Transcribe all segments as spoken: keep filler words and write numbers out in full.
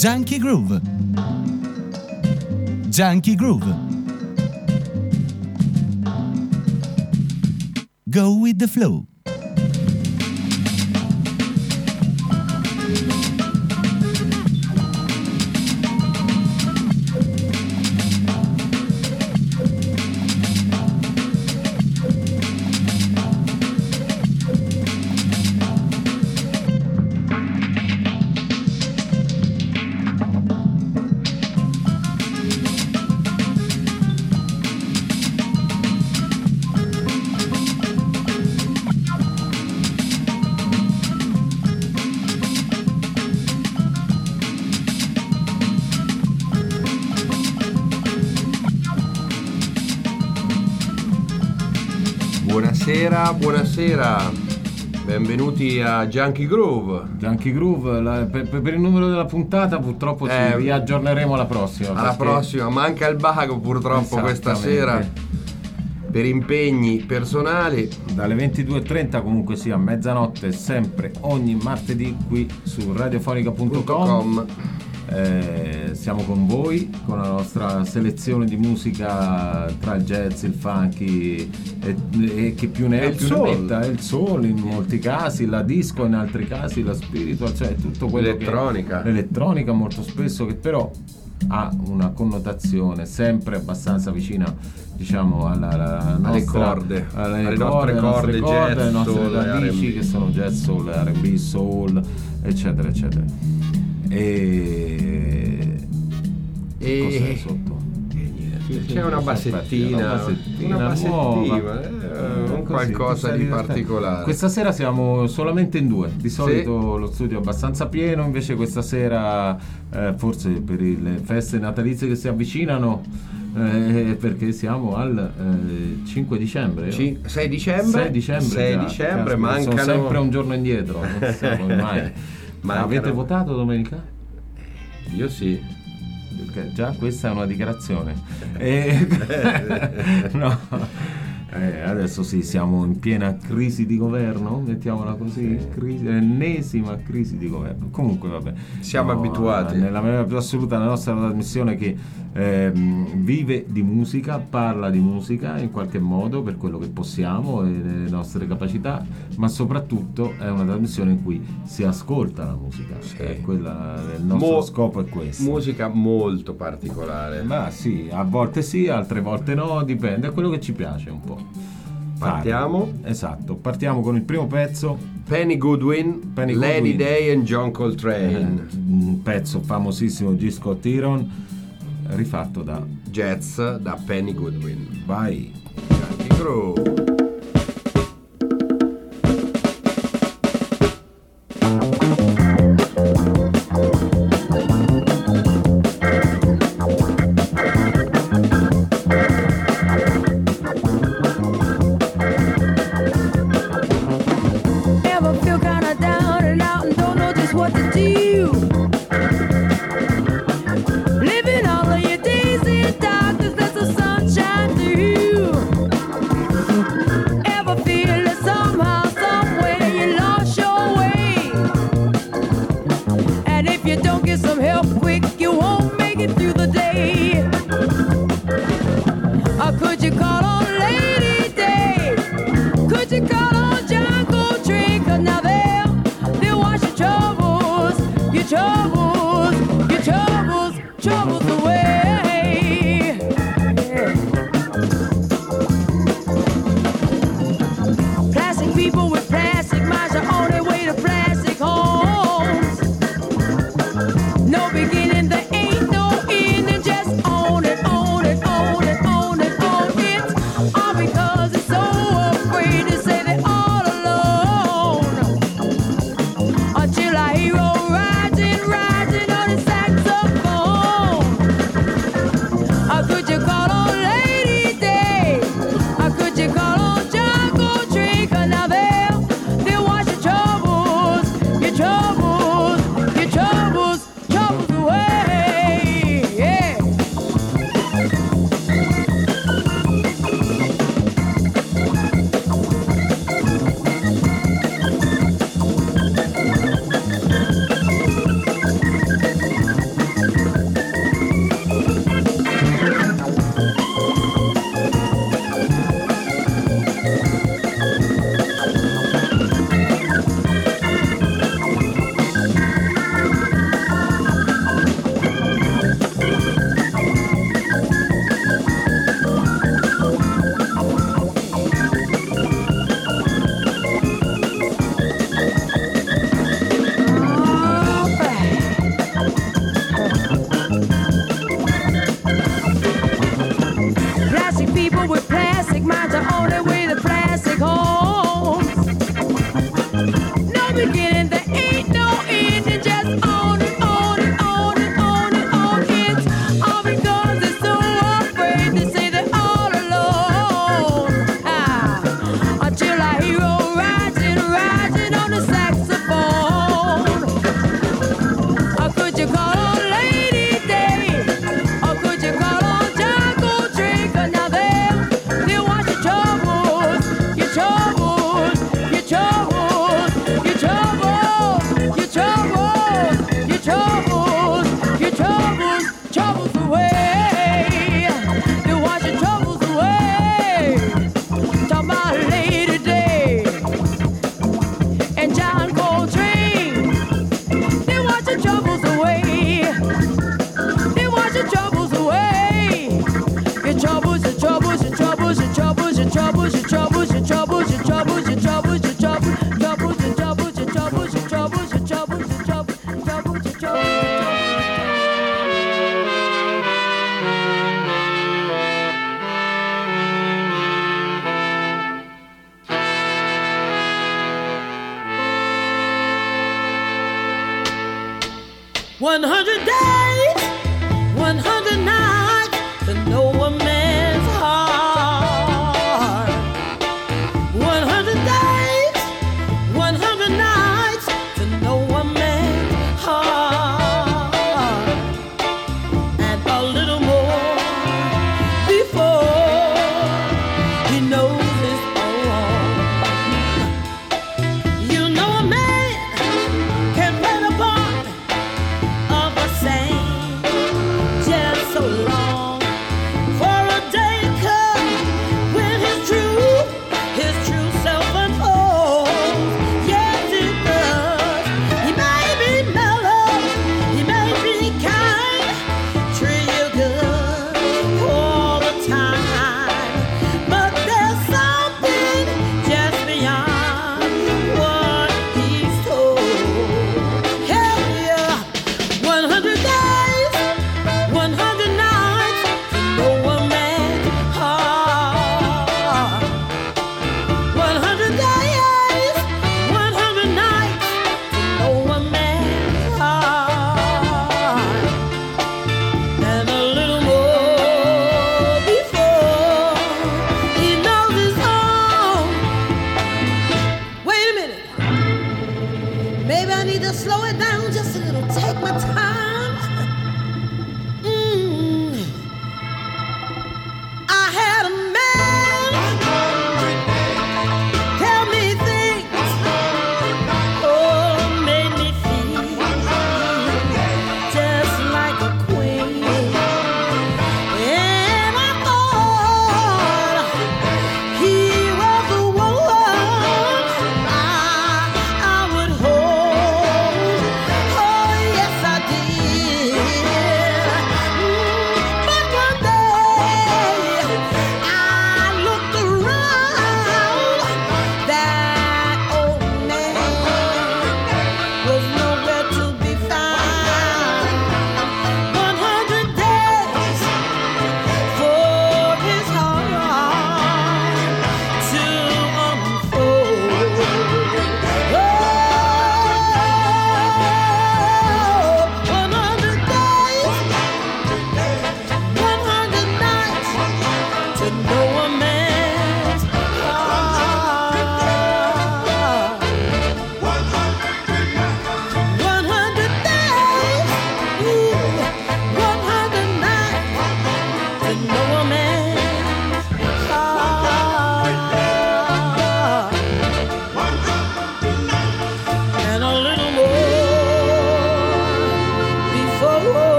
Junkie Groove. Junkie Groove. Go with the flow. Buonasera, buonasera, benvenuti a Junkie Groove. Junkie Groove, la, per, per il numero della puntata purtroppo ci Eh, riaggiorneremo alla prossima. Alla perché... prossima, manca il bago purtroppo questa sera per impegni personali. Dalle ventidue e trenta comunque sia a mezzanotte, sempre ogni martedì qui su radiofonica punto com. Eh, siamo con voi con la nostra selezione di musica tra il jazz, il funky e, e che più ne è più ne metta, il soul in molti casi, la disco in altri casi, la spiritual, cioè tutto quello l'elettronica. che l'elettronica molto spesso, che però ha una connotazione sempre abbastanza vicina, diciamo, alla, alla nostra, alle corde, alle, alle corde, nostre corde, nostre corde, jazz, alle nostre soul, radici, R and B. che sono jazz, soul, R and B, soul, eccetera eccetera. E, e... cos'è sotto? C'è una bassettina, una bassettina, una bassettina, nuova, eh, eh, qualcosa così, di divertente. particolare. Questa sera siamo solamente in due, di solito sì. Lo studio è abbastanza pieno, invece questa sera eh, forse per le feste natalizie che si avvicinano, eh, perché siamo al eh, cinque dicembre, C- sei dicembre, sei dicembre, sei già, dicembre, caspita, mancano... sono sempre un giorno indietro, non so come mai. Mancano... Avete votato domenica? Io sì. Perché già questa è una dichiarazione. E... no. Eh, adesso sì, siamo in piena crisi di governo, mettiamola così, crisi, ennesima crisi di governo. Comunque vabbè, siamo no, abituati. Nella maniera più assoluta la nostra trasmissione che ehm, vive di musica, parla di musica in qualche modo per quello che possiamo e le nostre capacità, ma soprattutto è una trasmissione in cui si ascolta la musica. Sì. È quella, il nostro Mo- scopo è questo. Musica molto particolare. Ma sì, a volte sì, altre volte no, dipende, è quello che ci piace un po'. Partiamo. Fare. Esatto, partiamo con il primo pezzo. Penny Goodwin, Penny Lady Goodwin. Day and John Coltrane. Eh, un pezzo famosissimo di Scott Iron, rifatto da Jazz da Penny Goodwin. Vai. Junkie Groove. Until I hear a rising, rising on his saxophone. one hundred days, one hundred nights to know a man's heart. one hundred days, one hundred nights to know a man's heart. And a little more before he knows his own. You know a man can play the part of a saint just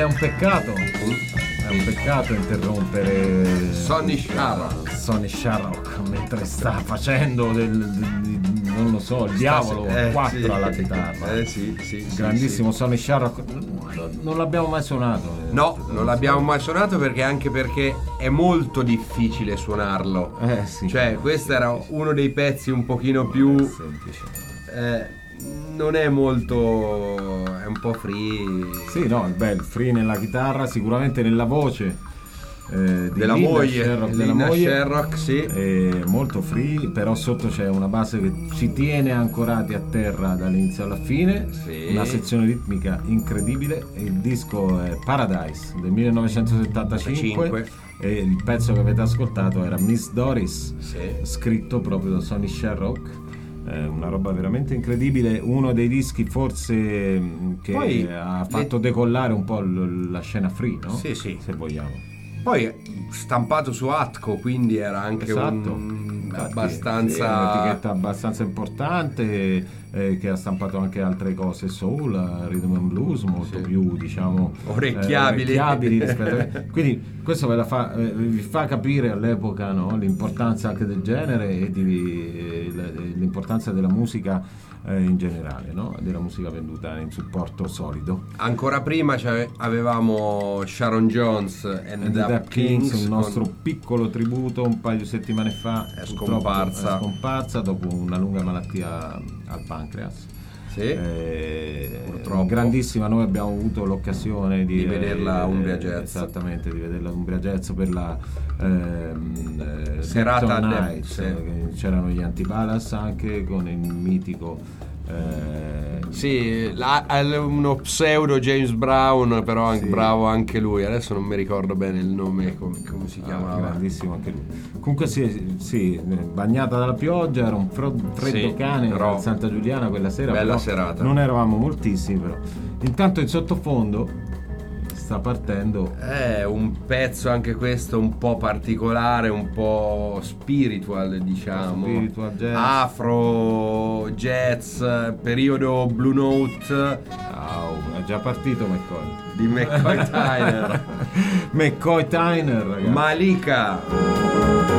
è un peccato. È un peccato interrompere Sonny Sharrock. Sonny Sharrock mentre sta facendo del, del- non lo so, il diavolo Eh, quattro sì. alla chitarra. Eh sì, sì, sì, Grandissimo sì. Sonny Sharrock. Non l'abbiamo mai suonato. No, non l'abbiamo mai suonato perché anche perché è molto difficile suonarlo. Eh sì. Cioè, questo era uno dei pezzi un pochino più semplice. eh, non è molto, è un po' free. Sì, no, beh, il free nella chitarra, sicuramente nella voce eh, di Della Linda moglie, Sherrock, della Linda moglie, Sherrock, sì. è molto free, però sotto c'è una base che ci tiene ancorati a terra dall'inizio alla fine, Sì. una sezione ritmica incredibile. Il disco è Paradise del millenovecentosettantacinque e il pezzo che avete ascoltato era Miss Doris, Sì. scritto proprio da Sonny Sharrock. Eh, una roba veramente incredibile, uno dei dischi forse mh, che Poi ha fatto le- decollare un po' l- la scena free, no? Sì, sì. Se vogliamo. Poi stampato su Atco, quindi era anche Esatto. un Infatti, abbastanza sì, è un'etichetta abbastanza importante eh, che ha stampato anche altre cose, soul, rhythm and blues, molto Sì. più diciamo Orecchiabili. eh, orecchiabili rispetto a... Quindi questo ve la fa, eh, vi fa capire all'epoca, no, l'importanza anche del genere e di, eh, l'importanza della musica eh, in generale, no? Della musica venduta in supporto solido. Ancora prima c'ave- avevamo Sharon Jones and, And the the Dap Dap Kings, Kings, un con- nostro piccolo tributo un paio di settimane fa, È purtroppo scomparsa. è scomparsa dopo una lunga malattia al pancreas. Sì. Eh, Purtroppo. grandissima, noi abbiamo avuto l'occasione di, Di vederla a Umbria Jazz. esattamente, di vederla a Umbria Jazz per la ehm, eh, Serata Dayton Dep- Night, sì. eh, c'erano gli Antibalas anche con il mitico eh, Sì, la- è uno pseudo James Brown, però anche Sì. bravo anche lui. Adesso non mi ricordo bene il nome, come, come si ah, chiamava. grandissimo anche lui. Comunque sì, sì, bagnata dalla pioggia, era un fro- freddo Sì, cane però- a Santa Giuliana quella sera, Bella però serata. non eravamo moltissimi però. Intanto in sottofondo sta partendo È un pezzo anche questo un po' particolare, un po' spiritual, diciamo. Spiritual jazz. Afro, jazz, periodo Blue Note Au, è già partito McCoy. di McCoy Tyner. McCoy Tyner, ragazzi. Malika.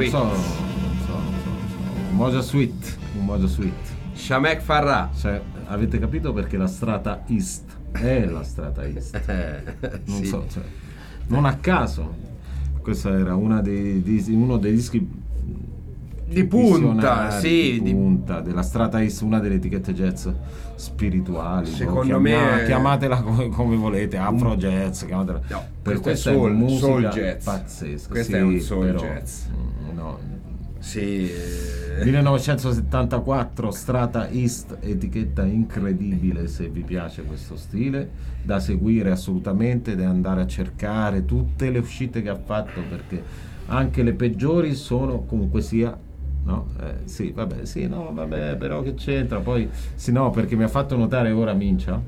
qui. So, so, so, so. Un Moja Sweet, un Moja Sweet. Shamek Farah. Cioè, avete capito perché la strata East è la strata East? Non Sì. so, cioè, non a caso. Questo era una dei, di, uno dei dischi Di punta, visionari, sì, di di- punta della strata East, una delle etichette jazz spirituali. Secondo boh, me- chiamia- chiamatela come, come volete, afro jazz, chiamatela. No, per questo è questa soul- musica soul jazz. pazzesca. Questo sì, è un soul però, jazz. mm, no. Sì. eh, millenovecentosettantaquattro, strata East, etichetta incredibile se vi piace questo stile, da seguire assolutamente, da andare a cercare tutte le uscite che ha fatto, perché anche le peggiori sono comunque sia, no? Eh, sì, vabbè, sì, no, vabbè, però che c'entra? Poi, sì, no, perché mi ha fatto notare ora Mincia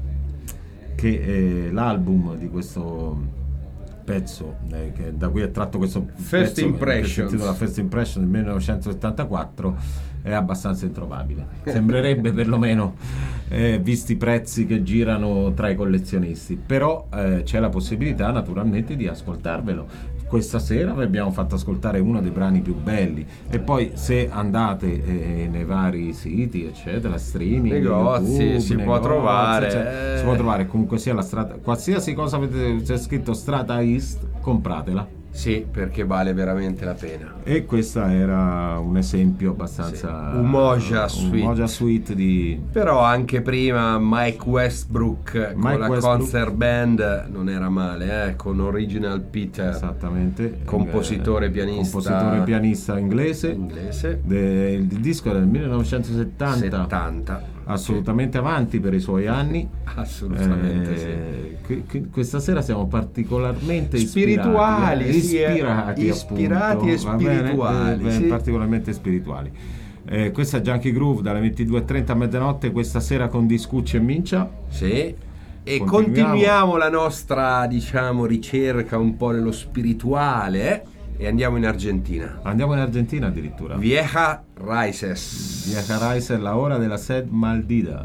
che eh, l'album di questo pezzo eh, che da cui è tratto questo First pezzo, Impressions. che si intitola First Impression del millenovecentosettantaquattro, è abbastanza introvabile. Sembrerebbe, perlomeno, eh, visti i prezzi che girano tra i collezionisti, però eh, c'è la possibilità naturalmente di ascoltarvelo. Questa sera vi abbiamo fatto ascoltare uno dei brani più belli, e poi se andate eh, nei vari siti eccetera, streaming, Negozi, YouTube, si può negozi, trovare, cioè, eh. si può trovare comunque sia la strada, qualsiasi cosa avete, c'è scritto strata East, compratela. Sì, perché vale veramente la pena. E questo era un esempio abbastanza Sì, un Moja un Sweet. Moja Sweet di Però anche prima Mike Westbrook Mike con la Westbrook. concert band non era male, eh? Con Original Peter, esattamente compositore eh, pianista compositore pianista inglese. inglese. De- il disco è del millenovecentosettanta, settanta. assolutamente avanti per i suoi anni. Assolutamente sì. Eh, que- que- questa sera siamo particolarmente Spirituali, ispirati, eh, sì, eh. ispirati, Ispirati appunto, e va bene? spirituali, Eh, sì. particolarmente spirituali. Eh, questa è Junkie Groove dalle ventidue e trenta a mezzanotte, questa sera con Discucci e Mincia. Sì. E Continuiamo. continuiamo la nostra, diciamo, ricerca un po' nello spirituale, eh? E andiamo in Argentina. Andiamo in Argentina addirittura. Vieja Raíces. Via Caraiza, la hora della sed maldita.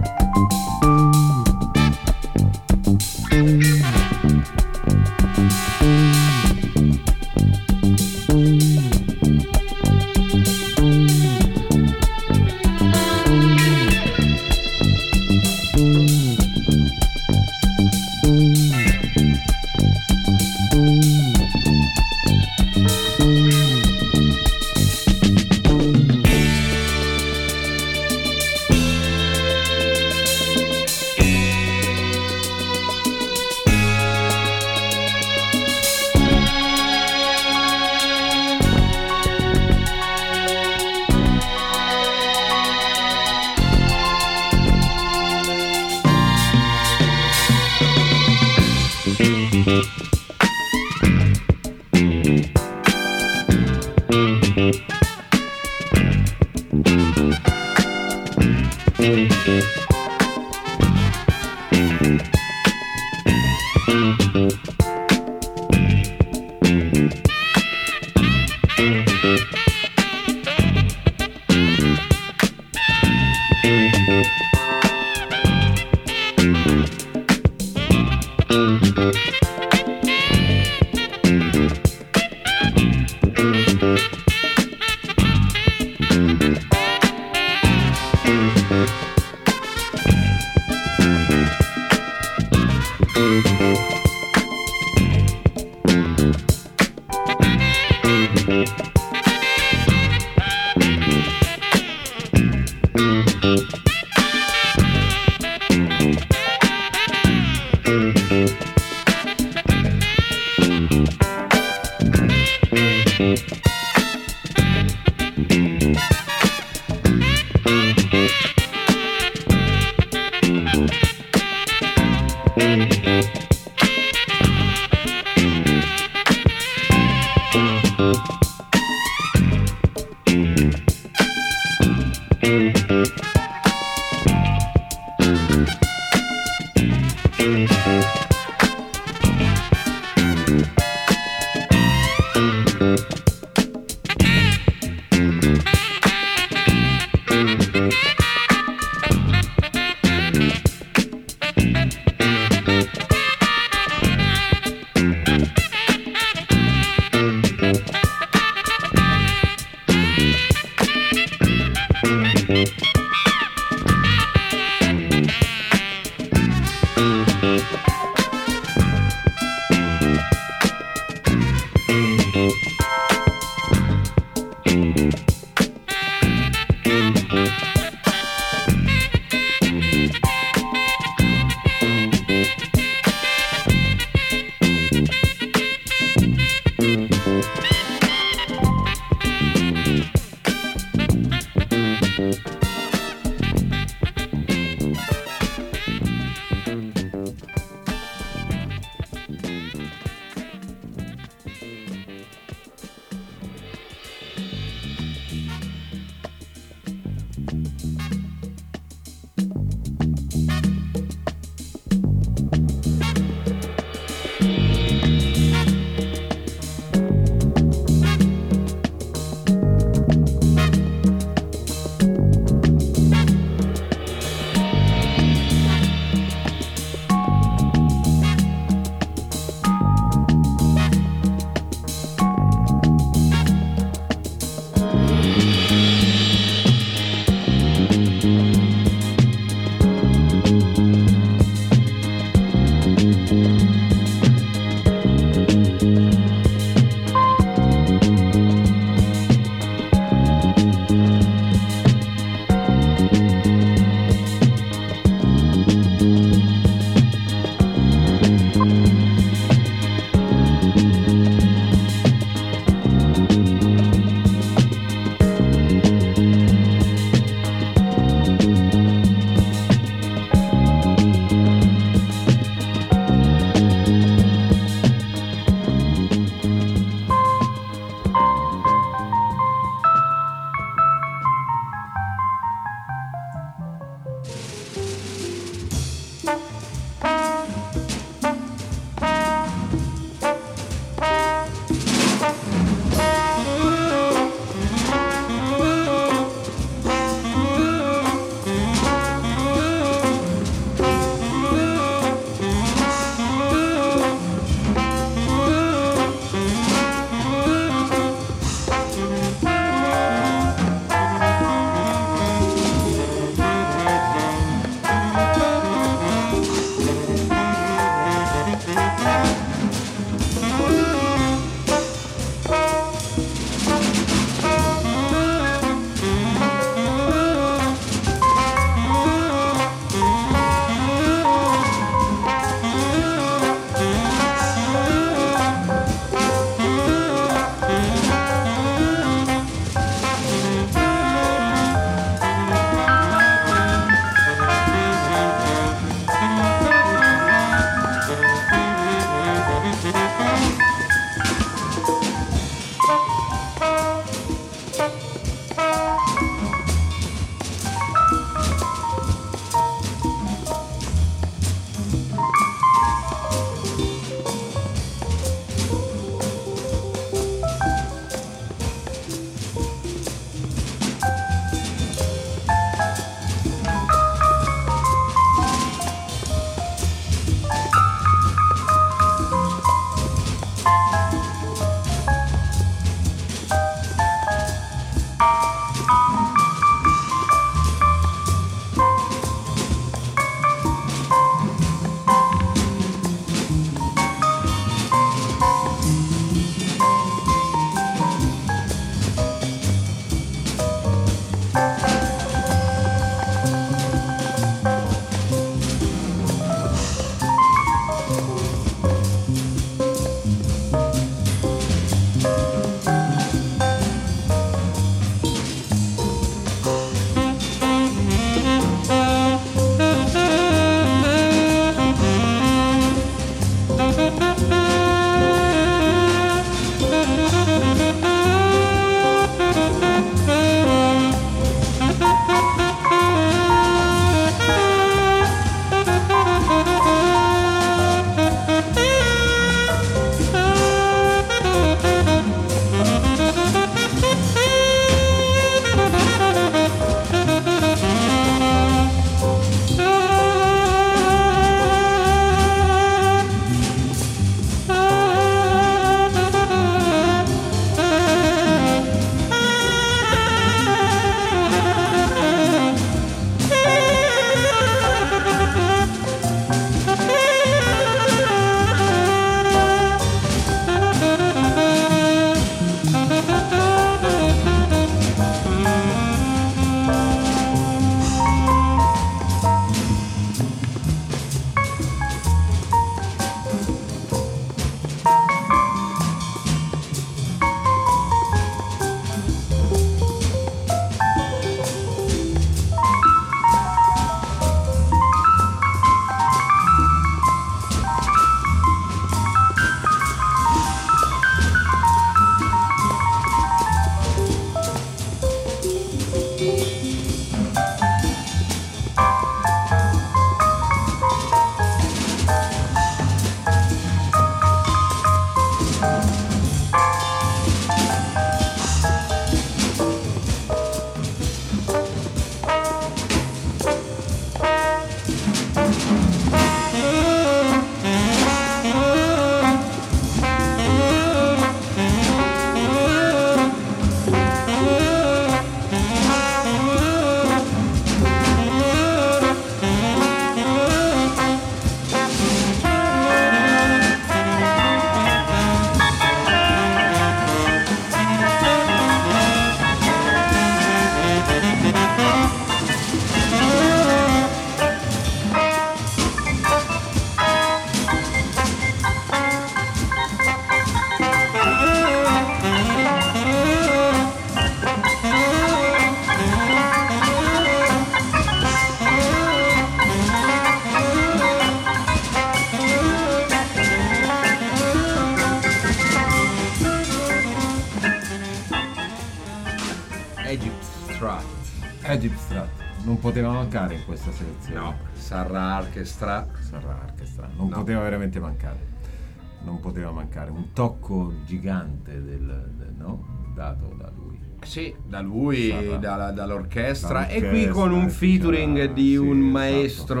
Egypt Strat non poteva mancare in questa selezione. No, Sarra Orchestra. Sarra Orchestra non No. poteva veramente mancare. Non poteva mancare un tocco gigante del, del- no? dato da lui. Sì, da lui, Sarra. dalla- dall'orchestra. E Dall'orchestra, qui con un che featuring c'era- di sì, un esatto. maestro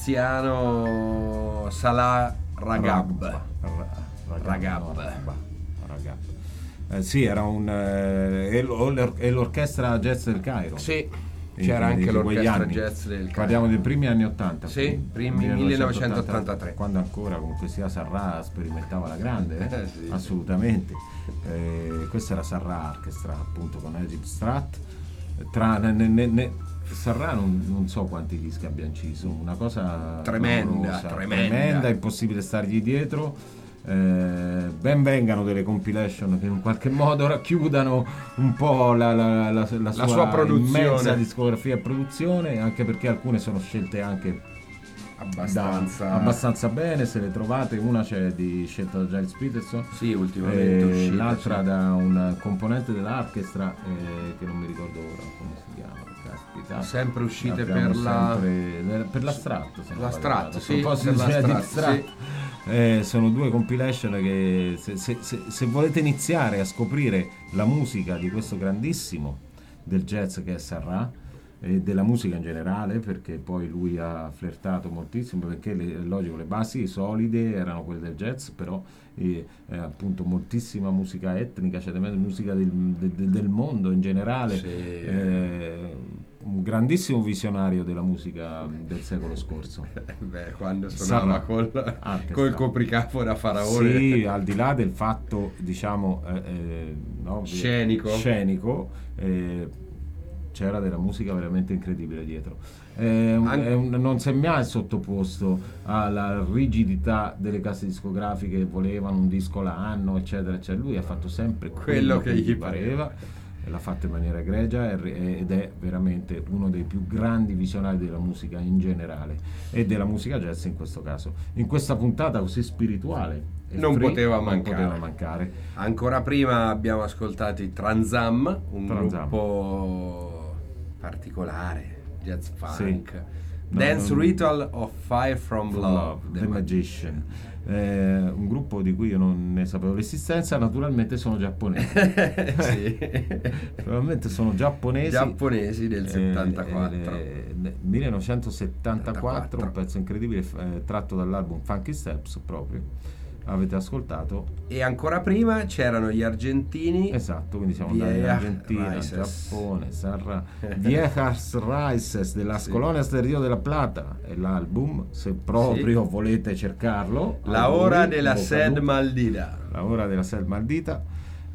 egiziano, Salah Ragab. Ra- Ragab. Ragab. no, Ragab. Ragab. Eh, sì, era un eh, e l'or- e l'orchestra jazz del Cairo. Sì, Di- c'era di- anche di quegli l'orchestra anni. jazz del Cairo. Parliamo dei primi anni ottanta. Sì, quindi, primi millenovecentottantatré. Quando ancora comunque sia Sarra sperimentava la grande, eh? Eh, sì. Assolutamente. Eh, questa era Sarra Orchestra, appunto, con Egypt Strat. Tra, ne, ne, ne- Sarra non, non so quanti dischi abbia inciso, una cosa Tremenda, clamorosa, tremenda. è impossibile stargli dietro. Eh, ben vengano delle compilation che in qualche modo racchiudano un po' la, la, la, la sua, sua produzione. immensa discografia e produzione, anche perché alcune sono scelte anche Abbastanza. da- abbastanza bene, se le trovate. Una c'è di scelta da Giles Peterson, Sì, ultimamente e uscita, l'altra sì. da un componente dell'orchestra eh, che non mi ricordo ora come si chiama. Caspita. Sempre uscite Abbiamo per la- sempre- per la Strat, se non La vado Strat, errato. sì, A proposito per la di Strat, Strat, sì. eh, sono due compilation che se, se- se- se volete iniziare a scoprire la musica di questo grandissimo del jazz che è Sarra e della musica in generale, perché poi lui ha flirtato moltissimo, perché le, logico le basi solide erano quelle del jazz, però eh, eh, appunto moltissima musica etnica, cioè musica del, del- del mondo in generale. Sì. Eh, un grandissimo visionario della musica del secolo scorso. Beh, quando suonava Sarra col, Orchestra. col copricapo da faraone. Sì, al di là del fatto, diciamo, eh, eh, no, Scenico. scenico, eh, c'era della musica veramente incredibile dietro. È un- An- è un- non si è mai sottoposto alla rigidità delle case discografiche che volevano un disco l'anno, eccetera, eccetera. Lui ha fatto sempre quello, Quello che gli pareva, e l'ha fatto in maniera egregia, e- ed è veramente uno dei più grandi visionari della musica in generale e della musica jazz in questo caso. In questa puntata così spirituale e Non free, poteva non mancare. poteva mancare. Ancora prima abbiamo ascoltato i Transam, un Transam. gruppo particolare, jazz funk. Sì. Dance No, non- Ritual of Fire from, From Love, Love, The The Magician. Eh, un gruppo di cui io non ne sapevo l'esistenza. Naturalmente sono giapponesi. Sì. Naturalmente sono giapponesi. Giapponesi del Eh, settantaquattro. eh, nel millenovecentosettantaquattro, un pezzo incredibile eh, tratto dall'album Funky Steps, proprio avete ascoltato. E ancora prima c'erano gli argentini. Esatto, quindi siamo Viejas andati in Argentina, Raíces. Giappone, Sarra, Viejas Raíces de las Sì. Colonias del Rio de la Plata è l'album, se proprio volete cercarlo. La a voi, ora in della bocca al sed lupo. maldita. La ora della sed maldita.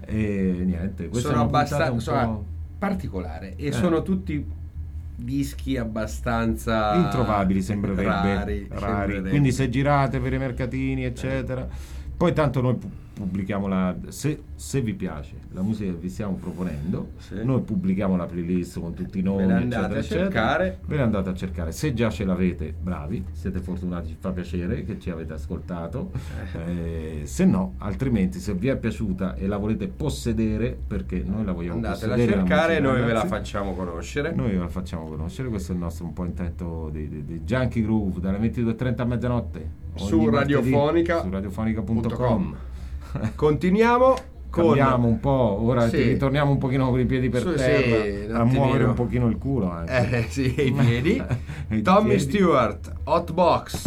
E niente, questa Sono è una puntata abbastanza un po' particolare e Eh. sono tutti dischi abbastanza introvabili, sembrerebbe rari, rari. sembrerebbe. Quindi se girate per i mercatini eccetera, poi tanto noi pu- pubblichiamo la se, se vi piace la musica che vi stiamo proponendo, Sì. noi pubblichiamo la playlist con tutti i nomi, Ve la andate eccetera a eccetera. cercare. Ve la andate a cercare, se già ce l'avete, bravi, siete fortunati, ci fa piacere che ci avete ascoltato. Eh, se no, altrimenti, se vi è piaciuta e la volete possedere, perché noi la vogliamo Andatela a possedere la cercare e musica, noi ve la ragazzi. facciamo conoscere. Noi ve la facciamo conoscere, questo è il nostro un po' intento di, di, di Junkie Groove dalle ventidue e trenta a mezzanotte Su ogni martedì, radiofonica su radiofonica punto punto com. com. Continuiamo con Cambiamo un po', ora Sì. ti ritorniamo un pochino con i piedi per Su- sì, terra, un a muovere attimino. un pochino il culo anche. eh, sì, i piedi. I Tommy piedi. Stewart, Hot Box.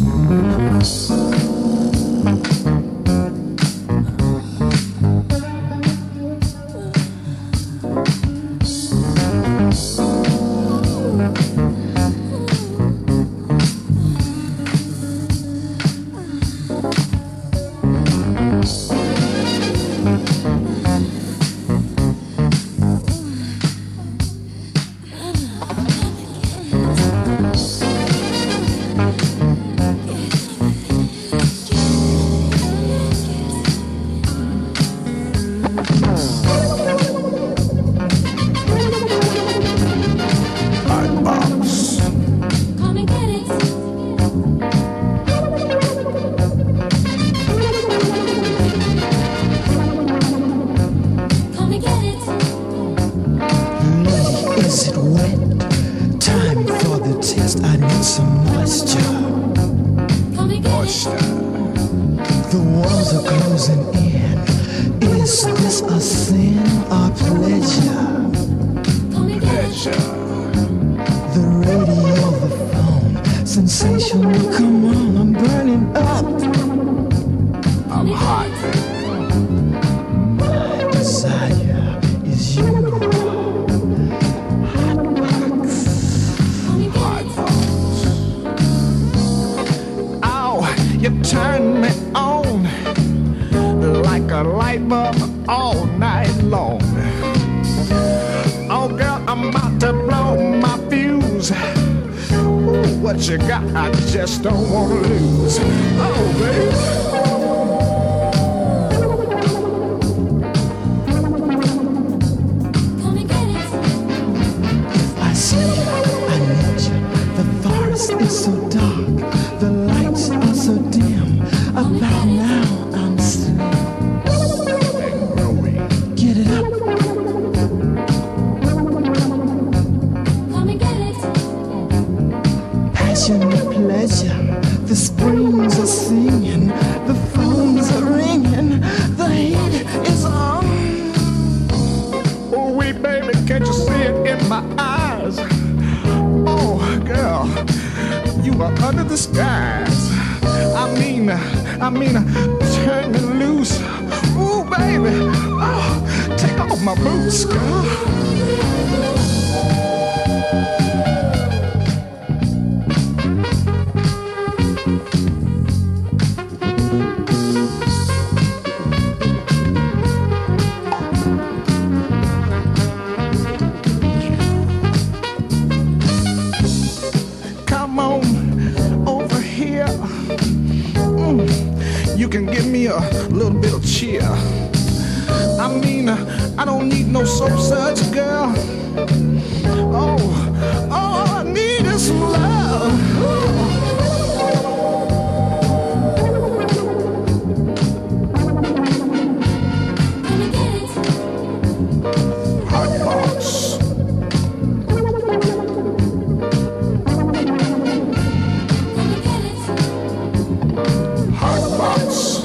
Yeah. to test, I need some moisture. Moisture. The walls are closing in. Is this a sin or pleasure? Pleasure. The radio, the phone, sensational, come on, I'm burning up. I'm hot. My desire is you. Hot box. Oh, you turn me on like a light bulb all night long. Oh girl, I'm about to blow my fuse. Ooh, what you got, I just don't wanna lose. Oh baby. It's so dark, the lights are so dim. About now I'm asleep. Get it up. Come and get it. Passion and pleasure. The springs are singing, the phones are ringing, the heat is on. Oh wait, baby, can't you see it in my eyes? Oh, girl. You are under the skies. I mean, I mean, turn me loose. Ooh, baby, oh, take off my boots, girl. You can give me a little bit of cheer. I mean, I don't need no soap suds, girl. Oh, all I need is some love. Hot box. Hot box.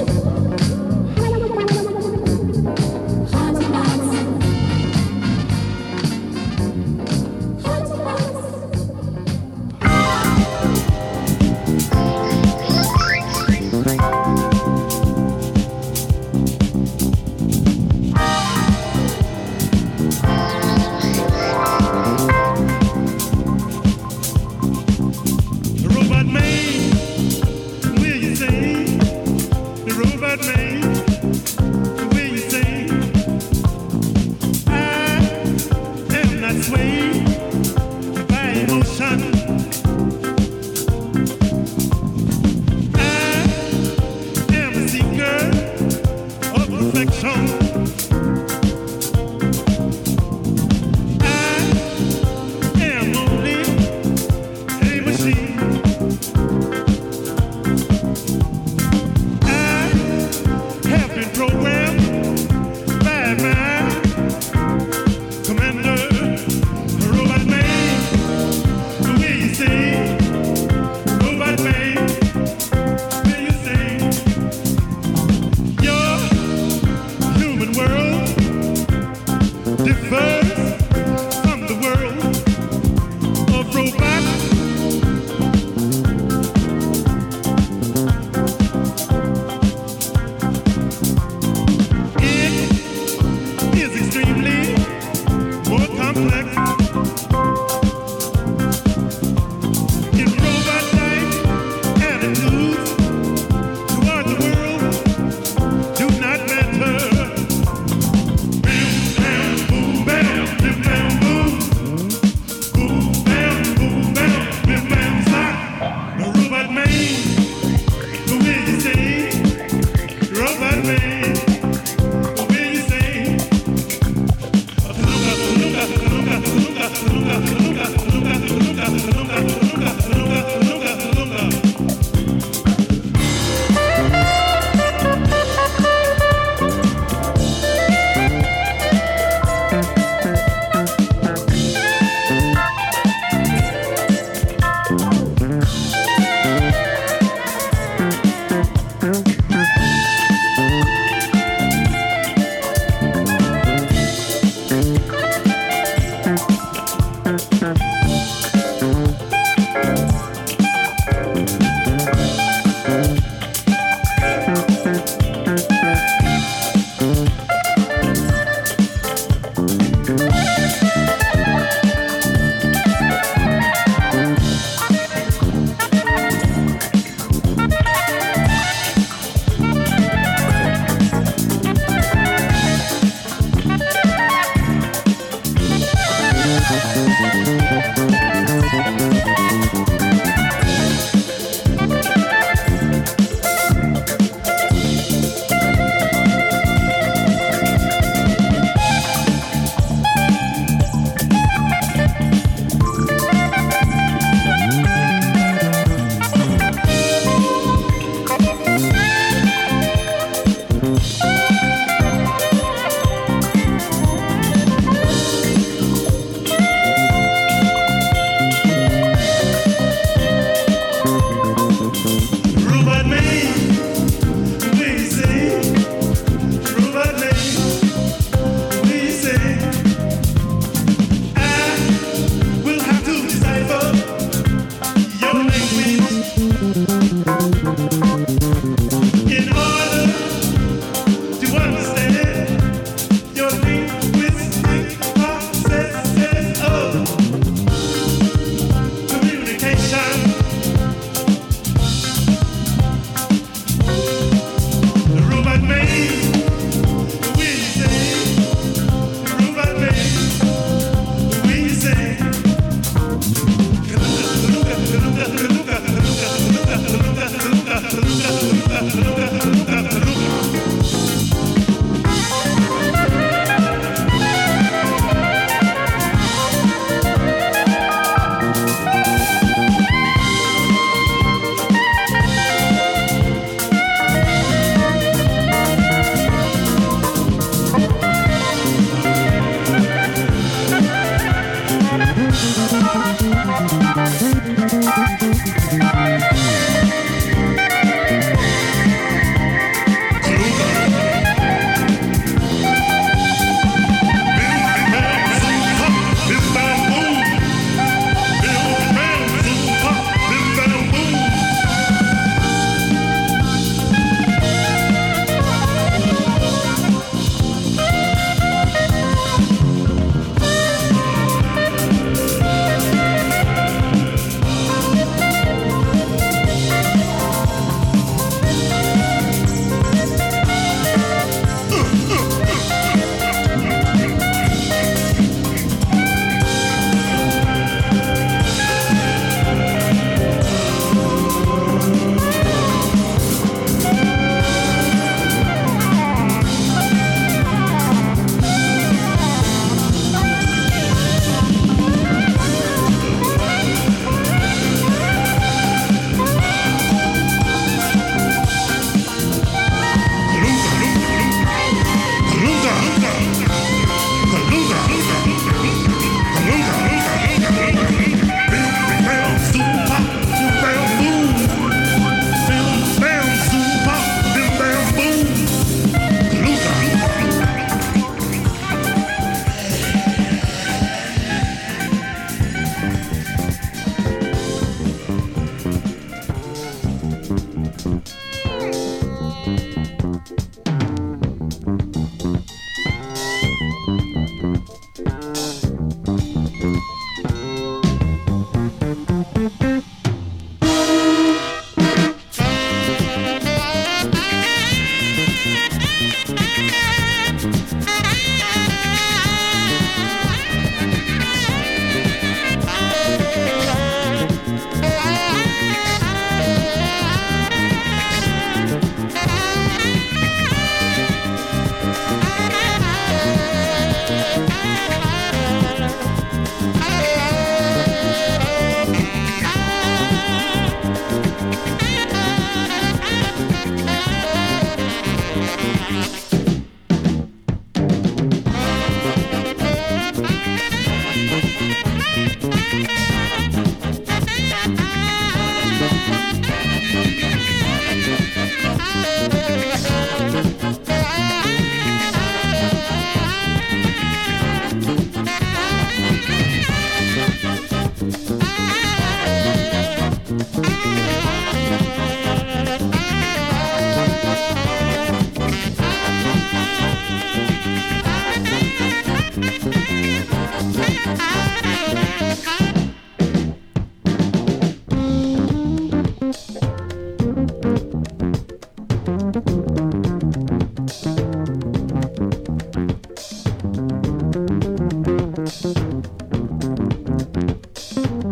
Commander, robot man, the way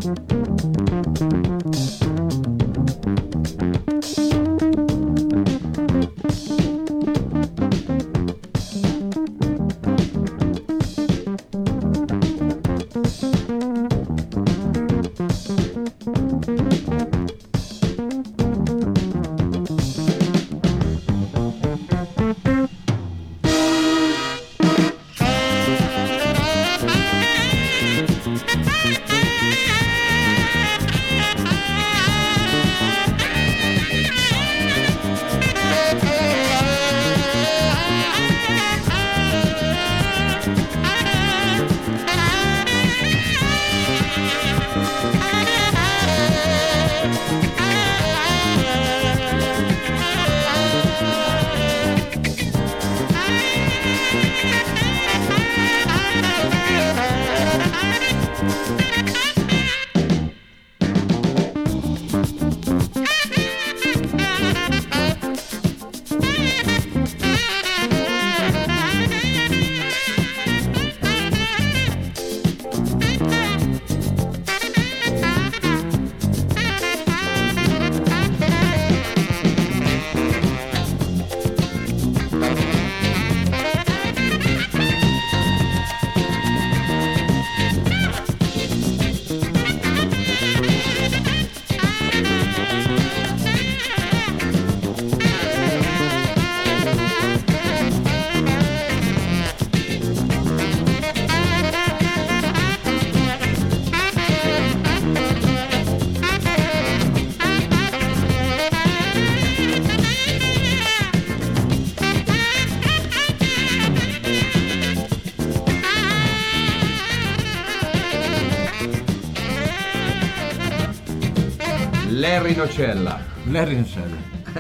Larry Nocella Larry Nocella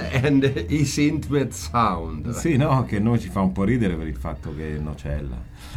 and his intimate sound. Sì, no, che noi ci fa un po' ridere per il fatto che Nocella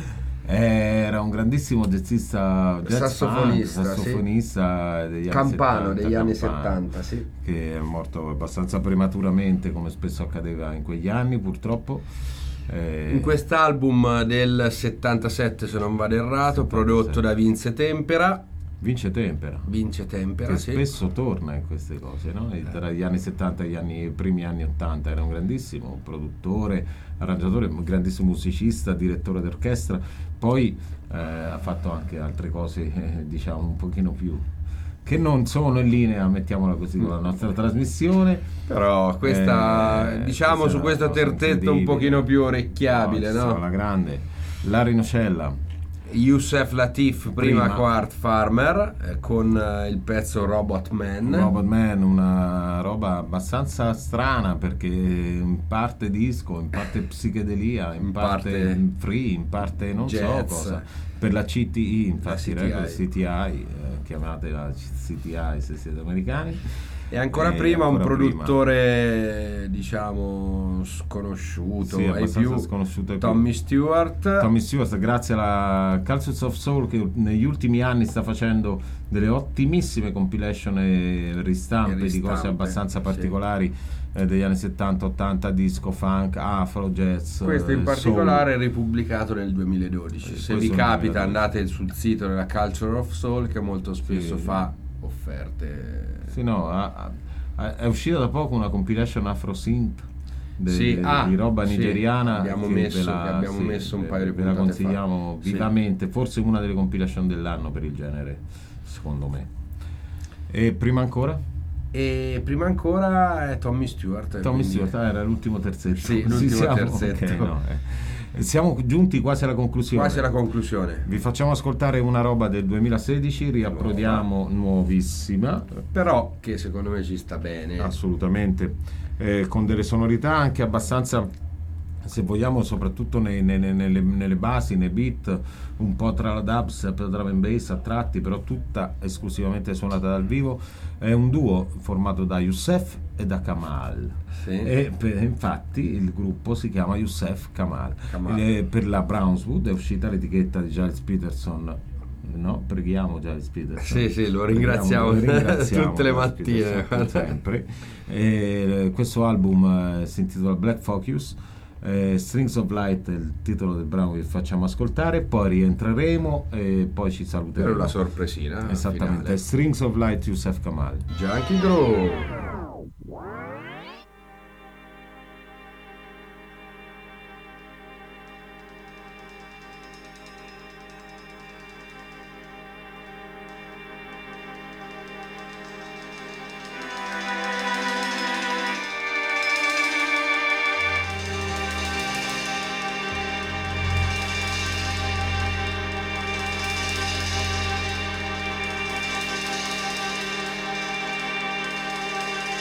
era un grandissimo jazzista, jazz sassofonista, funk, sassofonista sì. degli anni Campano, settanta, degli anni Campano, settanta, sì. Che è morto abbastanza prematuramente, come spesso accadeva in quegli anni, purtroppo. Eh, In quest'album del settantasette, se non vado errato, prodotto da Vince Tempera. Vince Tempera. Vince Tempera, Che sì. spesso torna in queste cose, no? E tra gli anni settanta e gli anni, i primi anni ottanta era un grandissimo produttore, arrangiatore, un grandissimo musicista, direttore d'orchestra. Poi eh, ha fatto anche altre cose, eh, diciamo, un pochino più che non sono in linea, mettiamola così, con la nostra trasmissione. Però questa, Eh, diciamo, questa su è questo una cosa terzetto un incredibile. pochino più orecchiabile, No, no? La grande Larry Nocella. Youssef Latif prima, Prima. con Art Farmer, eh, con eh, il pezzo Robot Man. Robot Man, una roba abbastanza strana perché in parte disco, in parte psichedelia, in, In parte, parte free, in parte non jazz. so cosa. Per la C T I, infatti, C T I. Record C T I, eh, chiamatela C T I se siete americani. E ancora Eh, prima un ancora produttore, diciamo, sconosciuto, Sì, ai abbastanza più, sconosciuto ai più. Tommy Stewart. Tommy Stewart, grazie alla Cultures of Soul, che negli ultimi anni sta facendo delle ottimissime compilation e ristampe, E ristampe, di cose abbastanza sì. particolari eh, degli anni settanta ottanta, disco, funk, afro, jazz. Questo in eh, particolare è soul. ripubblicato nel duemiladodici. Eh, Se questo vi nel capita, duemiladodici. andate sul sito della Culture of Soul, che molto spesso Sì. fa offerte. Sì, no, ha- ha- è uscita da poco una compilation afro synth de- Sì, de- ah, di roba sì, nigeriana. abbiamo che messo- ve la- che abbiamo messo un ve- paio di ve la puntate consigliamo fa. Sì. vivamente, forse una delle compilation dell'anno per il genere, secondo me. E prima ancora? E prima ancora è Tommy Stewart. Tommy quindi- Stewart, ah, era l'ultimo terzetto. Sì, l'ultimo siamo, terzetto. ok, no, eh. Siamo giunti quasi alla conclusione. Quasi alla conclusione. Vi facciamo ascoltare una roba del duemilasedici, riapprodiamo nuovissima, Però che secondo me ci sta bene. assolutamente, eh, con delle sonorità anche abbastanza, se vogliamo, soprattutto nei- nei- nei- nelle, nelle basi, nei beat, un po' tra la dubstep, drum and bass a tratti, però tutta esclusivamente suonata dal vivo. È un duo formato da Youssef e da Kamal. Sì. E per- infatti il gruppo si chiama Youssef Kamal. Kamal. E per la Brownswood è uscita l'etichetta di Giles Peterson. No, preghiamo Giles Peterson. Sì, sì, lo Preghiamo, ringraziamo lo ringraziamo tutte le Giles mattine. Peterson, sempre. E questo album eh, si intitola Black Focus. Eh, Strings of Light è il titolo del brano che facciamo ascoltare, poi rientreremo e poi ci saluteremo. Per la sorpresina Esattamente, finale. Strings of Light, Yusef Kamal. Junkie Groove. Thank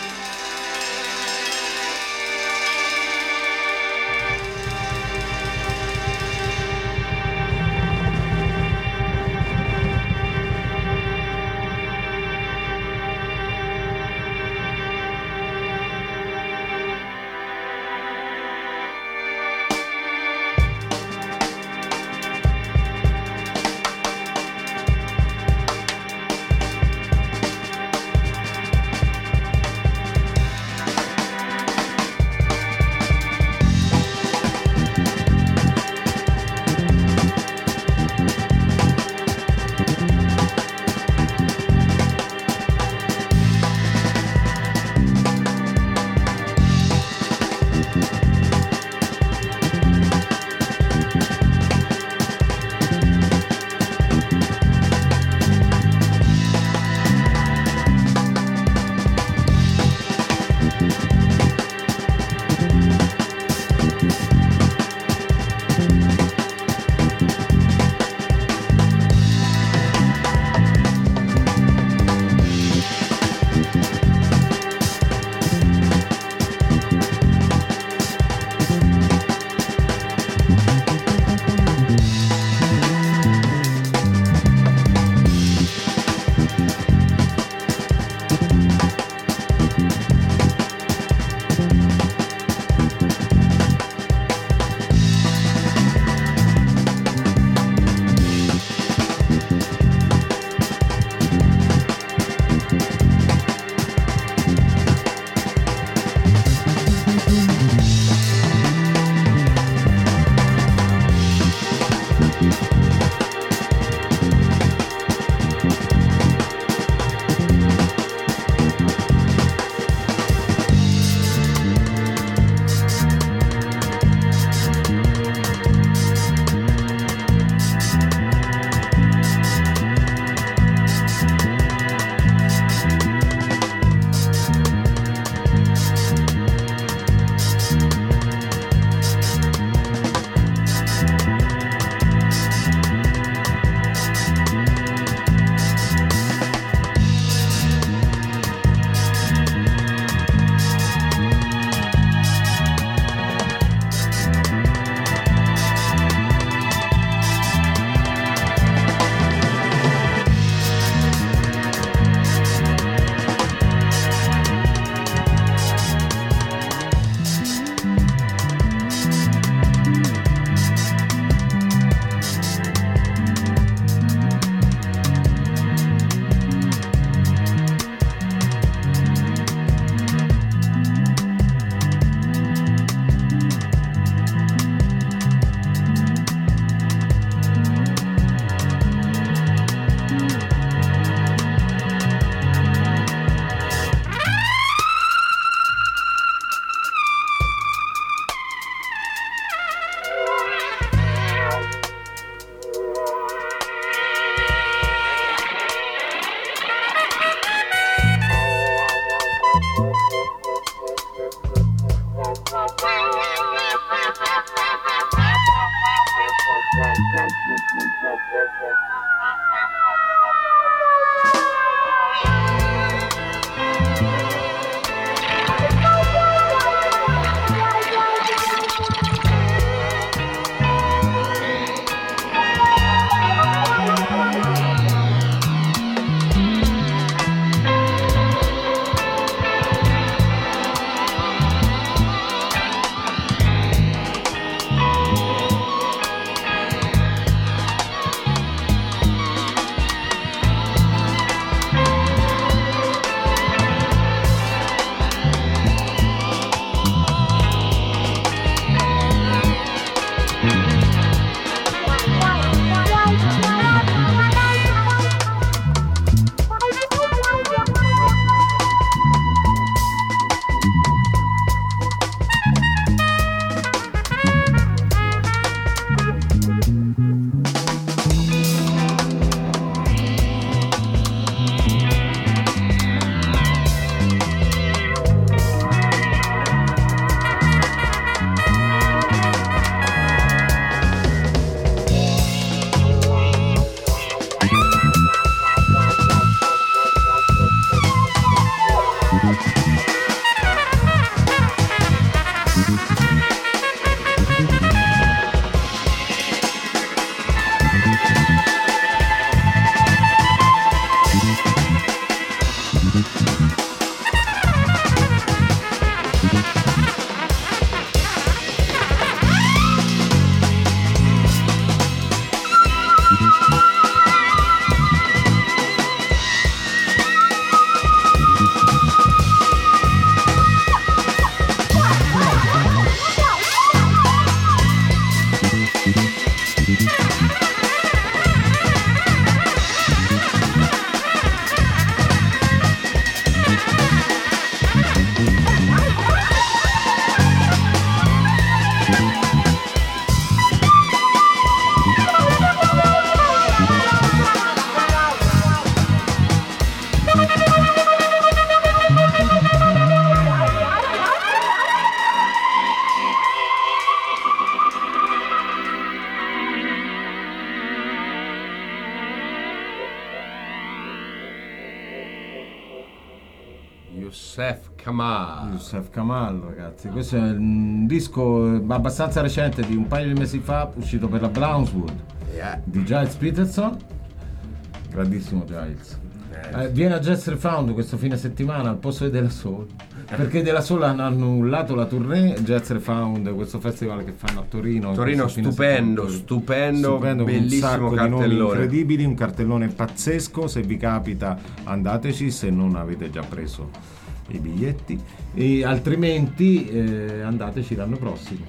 Youssef Kamal. Youssef Kamal, ragazzi, questo è un disco abbastanza recente, di un paio di mesi fa, uscito per la Brownswood, Yeah. di Giles Peterson, grandissimo Giles. Eh, viene a Jazz Refound questo fine settimana al posto di Della Soul, perché Della Soul hanno annullato la tournée. Jazz Refound, questo festival che fanno a Torino. Torino stupendo, stupendo, stupendo, bellissimo un sacco cartellone. di nomi incredibili, un cartellone pazzesco. Se vi capita andateci, se non avete già preso i biglietti, e altrimenti eh, andateci l'anno prossimo.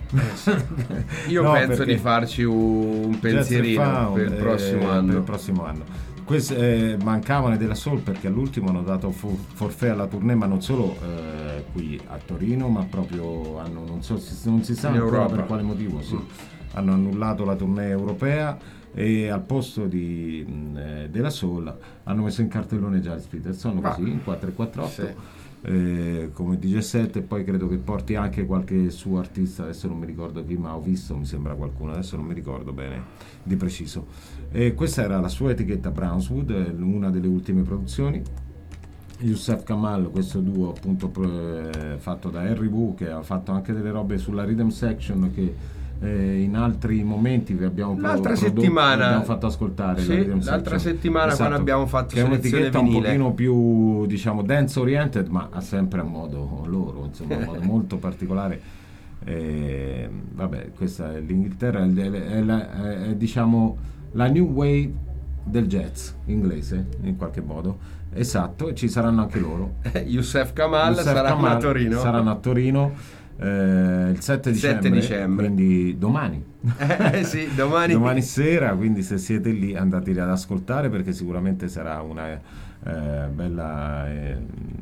Io No, penso perché di farci un pensierino Jazz Refound, per il prossimo eh, anno. per il prossimo anno. Queste, eh, mancavano della Soul perché all'ultimo hanno dato for- forfait alla tournée, ma non solo eh, qui a Torino, ma proprio hanno, non so, si, non si sa In ancora Europa. per quale motivo, sì. Mm. Hanno annullato la tournée europea e al posto di mh, eh, della Soul hanno messo in cartellone Giles Peterson, Ah. così in quattro e quattro otto. Sì. Eh, come D J set, e poi credo che porti anche qualche suo artista, adesso non mi ricordo chi, ma ho visto, mi sembra qualcuno, adesso non mi ricordo bene di preciso. E questa era la sua etichetta Brownswood, eh, una delle ultime produzioni. Youssef Kamal, questo duo appunto pro- eh, fatto da Harry Wu, che ha fatto anche delle robe sulla Rhythm Section che eh, in altri momenti vi abbiamo pro- L'altra prodotto, settimana- abbiamo fatto ascoltare Sì, la Rhythm l'altra Section. settimana quando abbiamo fatto che è selezione un'etichetta un vinile. pochino più, diciamo, dance oriented, ma ha sempre a modo loro, insomma, un modo molto particolare. Eh, vabbè, questa è l'Inghilterra, è, è la- è, è, diciamo la new wave del jazz inglese, in qualche modo. Esatto, e ci saranno anche loro. Youssef Kamal Youssef saranno Kamal a Torino. saranno a Torino eh, il sette dicembre, sette dicembre. quindi domani. Eh sì, domani. Domani sera, quindi se siete lì andate ad ascoltare, perché sicuramente sarà una eh, bella eh,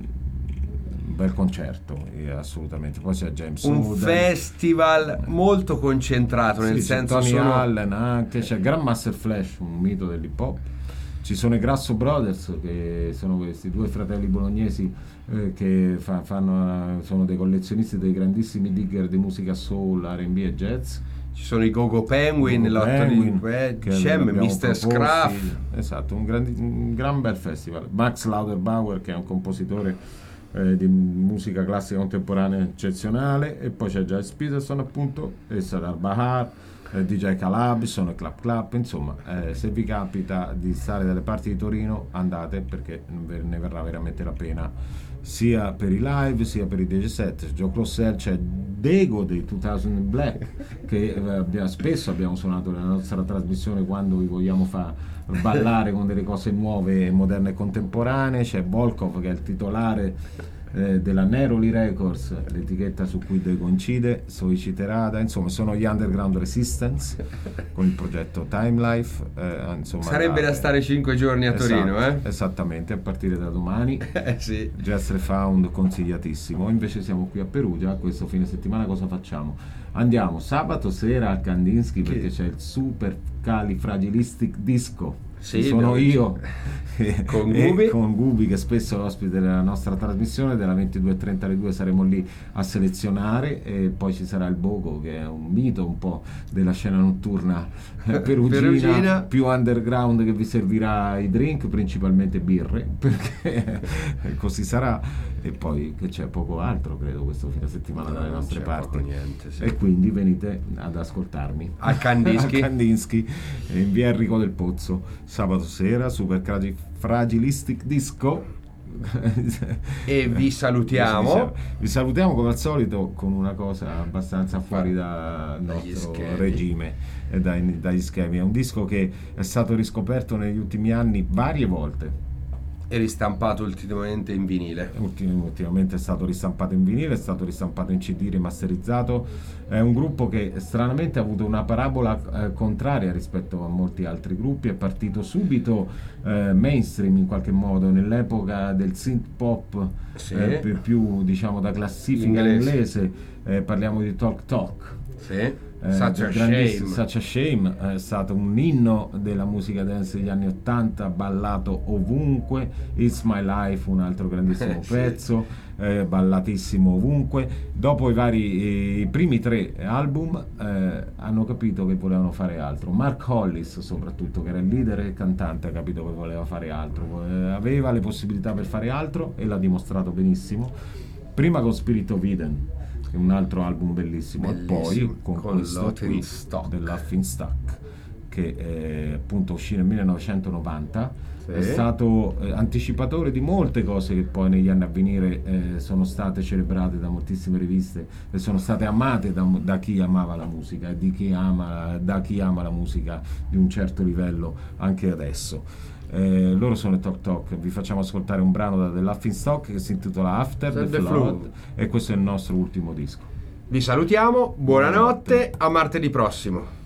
un bel concerto, eh, assolutamente. Poi c'è James Un Wooden, festival molto concentrato, nel sì, c'è senso Tony sono Allen anche, c'è Grandmaster Flash, un mito dell'hip hop. Ci sono i Grasso Brothers, che sono questi due fratelli bolognesi eh, che fa- fanno, sono dei collezionisti, dei grandissimi digger di musica soul, R and B e jazz. ci sono i Gogo Penguin, Gogo l'otto Penguin, di eh, che Cem, l'abbiamo mister proposti. Scruff. Esatto, un, grandi- un gran bel festival. Max Lauterbauer, che è un compositore eh, di musica classica contemporanea eccezionale, e poi c'è Giles Peterson, appunto, e Sadar Bahar, eh, D J Calab, sono i Clap Clap. Insomma, eh, se vi capita di stare dalle parti di Torino, andate, perché ne verrà veramente la pena, sia per i live sia per i D J set. Joe Crossell, c'è Dego dei duemila Black, che eh, abbia- spesso abbiamo suonato nella nostra trasmissione quando vi vogliamo far ballare con delle cose nuove, moderne e contemporanee. C'è Volkov, che è il titolare eh, della Neroli Records, l'etichetta su cui Dego incide, Soichi Terada. Insomma, sono gli Underground Resistance con il progetto Time Life. eh, insomma, Sarebbe da stare cinque giorni a Torino, Esatto, eh? esattamente, a partire da domani. Eh sì. Jazz Refound consigliatissimo. Invece siamo qui a Perugia questo fine settimana. Cosa facciamo? Andiamo sabato sera al Kandinsky, Che- perché c'è il Super Califragilistic Disco. Sì, Ci sono dove- io Con e Gubi. con Gubi, che spesso è ospite della nostra trasmissione. Della ventidue e trenta alle due saremo lì a selezionare, e poi ci sarà il Bogo, che è un mito un po' della scena notturna eh, perugina, Perugina. più underground, che vi servirà i drink, principalmente birre, perché così sarà. E poi che c'è poco altro, credo, questo fine settimana dalle Non nostre c'è parti. poco niente, sì. E quindi venite ad ascoltarmi Al Kandinsky. al Kandinsky, in via Enrico del Pozzo, sabato sera. Super Fragilistic Disco, E vi salutiamo. Vi salutiamo come al solito con una cosa abbastanza fuori dal Dagli nostro schemi. regime e dai, dagli schemi. È un disco che è stato riscoperto negli ultimi anni varie volte. E ristampato ultimamente in vinile. Ultim- ultimamente è stato ristampato in vinile, è stato ristampato in C D rimasterizzato. È un gruppo che stranamente ha avuto una parabola eh, contraria rispetto a molti altri gruppi. È partito subito eh, mainstream in qualche modo nell'epoca del synth pop, Sì. eh, più, più diciamo da classifica Inglese. inglese. Eh, parliamo di Talk Talk. Sì. Eh, Such a grandissimo- shame. Such a Shame è stato un inno della musica dance degli anni ottanta, ballato ovunque. It's My Life, un altro grandissimo Sì. pezzo, eh, ballatissimo ovunque. Dopo i vari eh, i primi tre album eh, hanno capito che volevano fare altro. Mark Hollis soprattutto, che era il leader e il cantante, ha capito che voleva fare altro, eh, aveva le possibilità per fare altro e l'ha dimostrato benissimo. Prima con Spirit of Eden, che è un altro album bellissimo, Bellissimo, e poi con, con questo Laughing qui Stock. del Laughing Stock, che eh, appunto uscì nel millenovecentonovanta. Sì. È stato eh, anticipatore di molte cose che poi negli anni a venire eh, sono state celebrate da moltissime riviste e sono state amate da, da chi amava la musica e di chi ama, da chi ama la musica di un certo livello anche adesso. Eh, loro sono i Talk Talk. Vi facciamo ascoltare un brano da The Laughing Stock che si intitola After the, The Flood, Flood. e questo è il nostro ultimo disco. Vi salutiamo, buonanotte, a martedì prossimo.